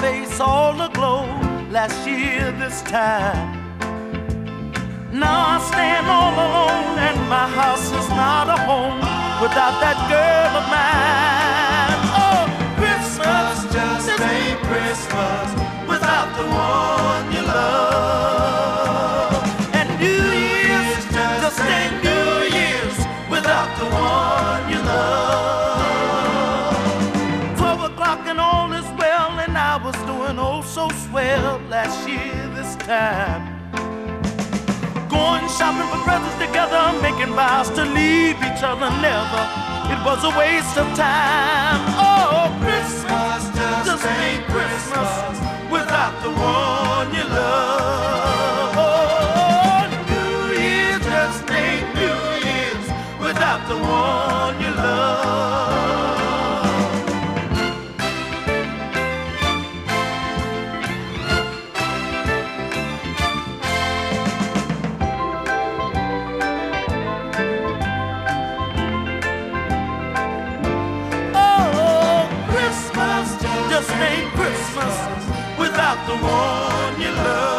face all aglow last year this time. Now I stand all alone and my house is not a home without that girl of mine. Oh, Christmas just ain't Christmas without the one you love. And New Year's just ain't New Year's without the one you love. 12 o'clock and all is well, and I was doing oh so swell last year this time. Going shopping for presents together, making vows to leave each other never. It was a waste of time. Oh, Christmas just ain't Christmas without the one you love. Oh, New Year's just ain't New Year's without the one you love. Just ain't Christmas without the one you love.